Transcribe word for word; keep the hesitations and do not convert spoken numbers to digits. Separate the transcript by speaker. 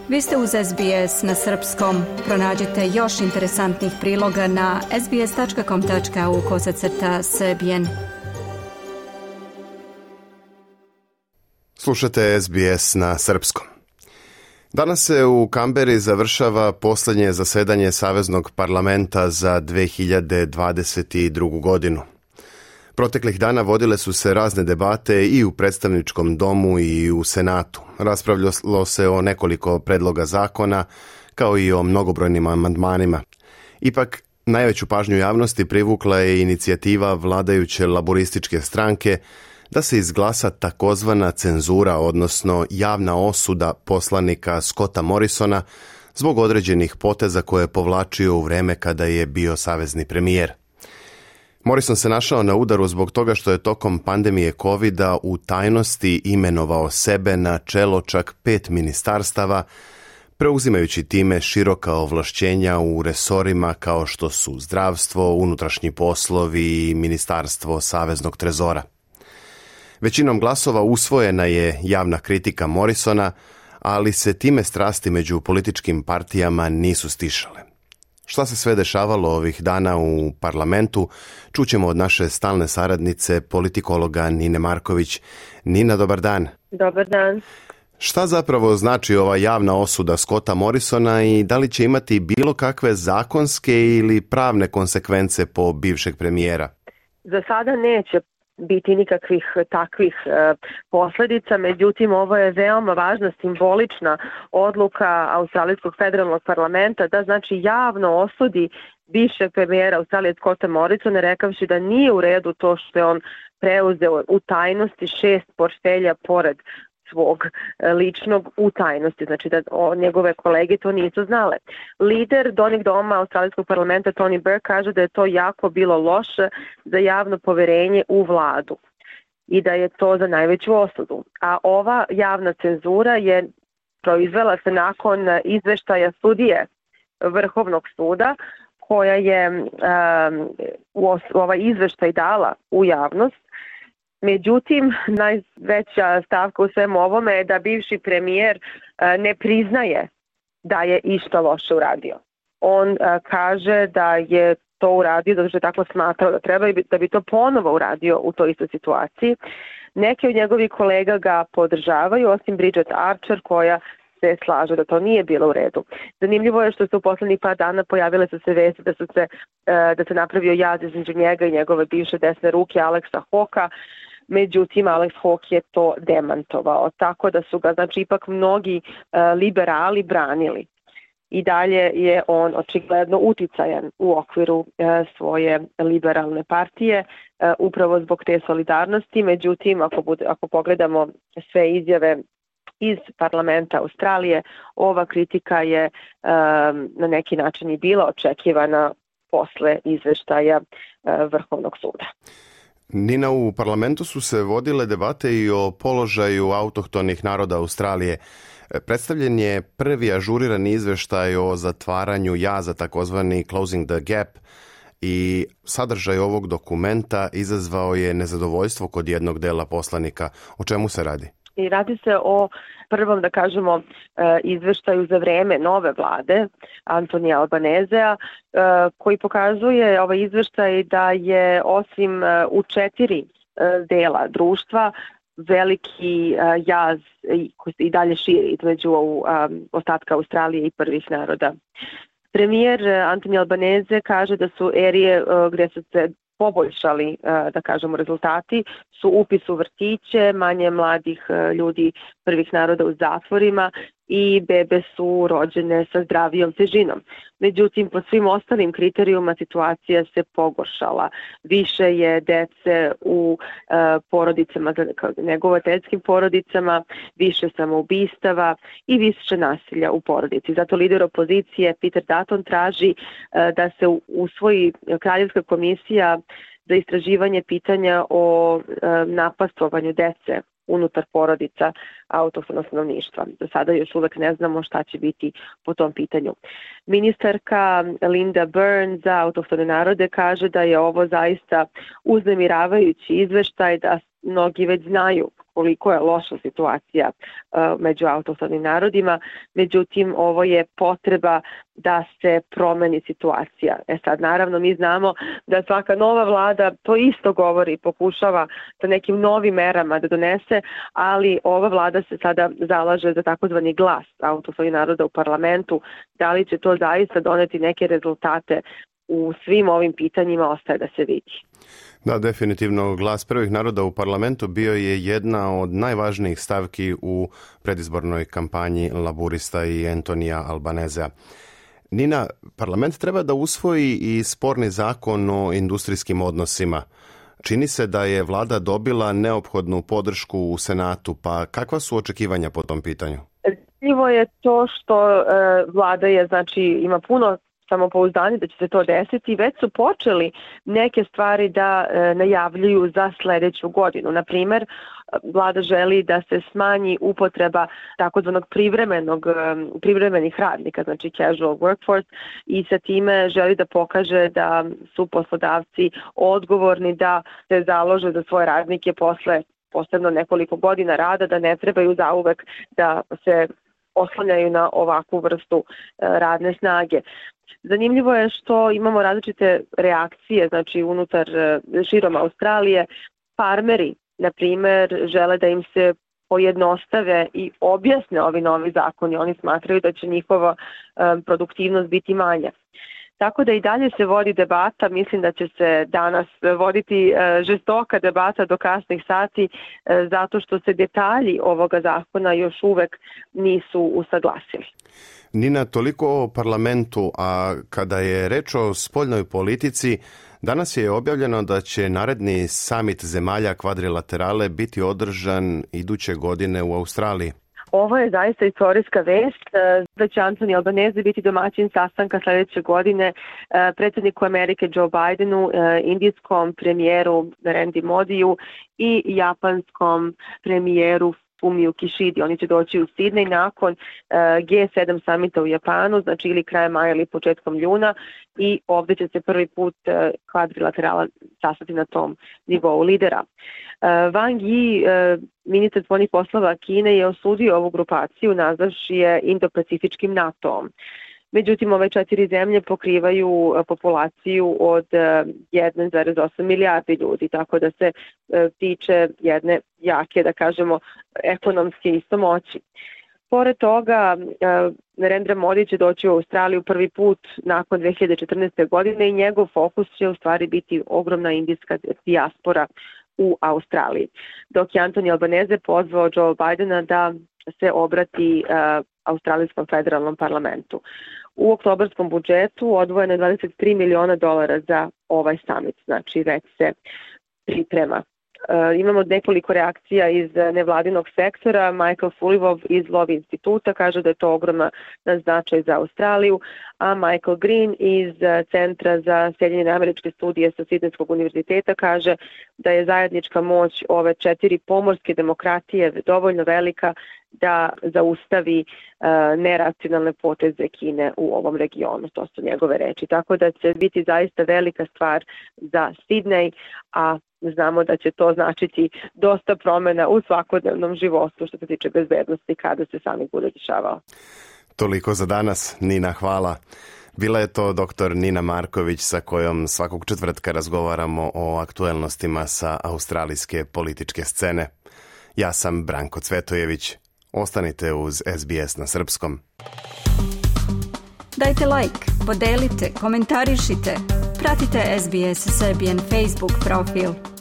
Speaker 1: Vi ste uz S B S na srpskom. Pronađite još interesantnih priloga na sbs.com.au kosacrta srbijen.
Speaker 2: Slušate S B S na srpskom. Danas se u Kamberi završava posljednje zasedanje Saveznog parlamenta za dve hiljade dvadeset drugu. godinu. Proteklih dana vodile su se razne debate i u predstavničkom domu i u Senatu. Raspravljalo se o nekoliko predloga zakona, kao i o mnogobrojnim amandmanima. Ipak, najveću pažnju javnosti privukla je inicijativa vladajuće laborističke stranke da se izglasa takozvana cenzura, odnosno javna osuda poslanika Scotta Morrisona zbog određenih poteza koje je povlačio u vreme kada je bio savezni premijer. Morrison se našao na udaru zbog toga što je tokom pandemije kovida u tajnosti imenovao sebe na čelo čak pet ministarstava, preuzimajući time široka ovlašćenja u resorima kao što su zdravstvo, unutrašnji poslovi i ministarstvo saveznog trezora. Većinom glasova usvojena je javna kritika Morrisona, ali se time strasti među političkim partijama nisu stišale. Šta se sve dešavalo ovih dana u parlamentu, čućemo od naše stalne saradnice, politikologa Nine Marković. Nina, dobar dan.
Speaker 3: Dobar dan.
Speaker 2: Šta zapravo znači ova javna osuda Scotta Morrisona i da li će imati bilo kakve zakonske ili pravne konsekvence po bivšeg premijera?
Speaker 3: Za sada neće biti nikakvih takvih e, posljedica, međutim ovo je veoma važna simbolična odluka Australijskog federalnog parlamenta da znači javno osudi bivšeg premijera Australije Scotta Morrisona, rekavši da nije u redu to što je on preuzeo u tajnosti šest portfelja pored svog ličnog u tajnosti, znači da o, njegove kolege to nisu znale. Lider Donjeg doma Australijskog parlamenta Tony Burke kaže da je to jako bilo loše za javno poverenje u vladu i da je to za najveću osudu. A ova javna cenzura je proizvela se nakon izveštaja sudije Vrhovnog suda koja je um, u ovaj izveštaj dala u javnost. Međutim, najveća stavka u svemu ovome je da bivši premijer ne priznaje da je išta loše uradio. On kaže da je to uradio zato što je tako smatrao da treba i da bi to ponovo uradio u toj istoj situaciji. Neki od njegovih kolega ga podržavaju, osim Bridget Archer koja se slaže da to nije bilo u redu. Zanimljivo je što se u poslednjih par dana pojavile su se vesti da su se da se napravio jaz između njega i njegove bivše desne ruke Alexa Hawka. Međutim, Alex Hawke je to demantovao, tako da su ga, znači, ipak mnogi uh, liberali branili. I dalje je on očigledno uticajan u okviru uh, svoje liberalne partije, uh, upravo zbog te solidarnosti. Međutim, ako, bude, ako pogledamo sve izjave iz parlamenta Australije, ova kritika je uh, na neki način i bila očekivana posle izveštaja uh, Vrhovnog suda.
Speaker 2: Nina, u parlamentu su se vodile debate i o položaju autohtonih naroda Australije. Predstavljen je prvi ažurirani izveštaj o zatvaranju jaza, takozvani Closing the Gap, i sadržaj ovog dokumenta izazvao je nezadovoljstvo kod jednog dela poslanika. O čemu se radi?
Speaker 3: I radi se o prvom, da kažemo, izveštaju za vreme nove vlade Antonija Albanezea, koji pokazuje ovaj izveštaj da je osim u četiri dela društva veliki jaz koji se i dalje širi između ostatka Australije i prvih naroda. Premijer Antonija Albaneze kaže da su erije gdje su se poboljšali, da kažemo, rezultati su upis u vrtiće, manje mladih ljudi prvih naroda u zatvorima i bebe su rođene sa zdravijom težinom. Međutim, po svim ostalim kriterijuma situacija se pogoršala. Više je dece u e, porodicama, negovateljskim porodicama, više samoubistava i više nasilja u porodici. Zato lider opozicije Peter Dutton traži e, da se usvoji Kraljevska komisija za istraživanje pitanja o e, napastovanju dece unutar porodica autohtonog stanovništva. Do sada još uvek ne znamo šta će biti po tom pitanju. Ministarka Linda Byrne za autohtone narode kaže da je ovo zaista uznemiravajući izveštaj, da mnogi već znaju koliko je loša situacija uh, među autohtonim narodima, međutim ovo je potreba da se promeni situacija. E sad, naravno, mi znamo da svaka nova vlada to isto govori i pokušava sa nekim novim merama da donese, ali ova vlada se sada zalaže za takozvani glas autohtonih naroda u parlamentu. Da li će to zaista doneti neke rezultate u svim ovim pitanjima, ostaje da se vidi.
Speaker 2: Da, definitivno glas prvih naroda u parlamentu bio je jedna od najvažnijih stavki u predizbornoj kampanji laburista i Antonija Albanezea. Nina, parlament treba da usvoji i sporni zakon o industrijskim odnosima. Čini se da je vlada dobila neophodnu podršku u Senatu, pa kakva su očekivanja po tom pitanju?
Speaker 3: Zanimljivo je to što e, vlada je, znači, ima puno samopouzdanje da će se to desiti. Već su počeli neke stvari da e, najavljuju za sledeću godinu. Na primer, vlada želi da se smanji upotreba takozvanog privremenog, privremenih radnika, znači casual workforce, i sa time želi da pokaže da su poslodavci odgovorni da se založe za svoje radnike posle posebno nekoliko godina rada, da ne trebaju zauvek da se oslanjaju na ovakvu vrstu radne snage. Zanimljivo je što imamo različite reakcije, znači unutar širom Australije. Farmeri, na primer, žele da im se pojednostave i objasne ovi novi zakoni. Oni smatraju da će njihova produktivnost biti manja. Tako da i dalje se vodi debata, mislim da će se danas voditi žestoka debata do kasnih sati, zato što se detalji ovoga zakona još uvek nisu usaglasili.
Speaker 2: Nina, toliko o parlamentu, a kada je reč o spoljnoj politici, danas je objavljeno da će naredni samit zemalja kvadrilaterale biti održan iduće godine u Australiji.
Speaker 3: Ovo je zaista istorijska vest, da će Anthony Albanese biti domaćin sastanka sledeće godine predsjedniku Amerike Joe Bidenu, indijskom premijeru Narendra Modiju i japanskom premijeru Fumio Kishidi. Oni će doći u Sidney nakon G sedam samita u Japanu, znači ili krajem maja ili početkom juna, i ovdje će se prvi put kvadrilaterala sastati na tom nivou lidera. Wang Yi, ministar spoljnih poslova Kine, je osudio ovu grupaciju, nazvavši je Indo-Pacifičkim NATO-om. Međutim, ove četiri zemlje pokrivaju populaciju od jedan zarez osam milijardi ljudi, tako da se tiče jedne jake, da kažemo, ekonomske istomoći. Pored toga, Narendra Modi će doći u Australiju prvi put nakon dve hiljade četrnaeste. godine i njegov fokus će u stvari biti ogromna indijska dijaspora u Australiji. Dok je Anthony Albanese pozvao Joe Bidena da se obrati uh, Australijskom federalnom parlamentu. U oktobarskom budžetu odvojeno je dvadeset tri miliona dolara za ovaj summit, znači već se priprema. Uh, imamo nekoliko reakcija iz nevladinog sektora. Michael Fulivov iz Love instituta kaže da je to ogromna značaj za Australiju, a Michael Green iz Centra za Sjedinjene američke studije sa Sidnejskog univerziteta kaže da je zajednička moć ove četiri pomorske demokratije dovoljno velika da zaustavi uh, neracionalne poteze Kine u ovom regionu. To su njegove reči. Tako da će biti zaista velika stvar za Sidney, a znamo da će to značiti dosta promjena u svakodnevnom životu što se tiče bezbednosti kada se sami bude dešavao.
Speaker 2: Toliko za danas. Nina, hvala. Bila je to doktor Nina Marković sa kojom svakog četvrtka razgovaramo o aktuelnostima sa australijske političke scene. Ja sam Branko Cvetojević. Ostanite uz S B S na srpskom.
Speaker 1: Dajte like, podelite, komentarišite. Pratite S B S Serbian Facebook profil.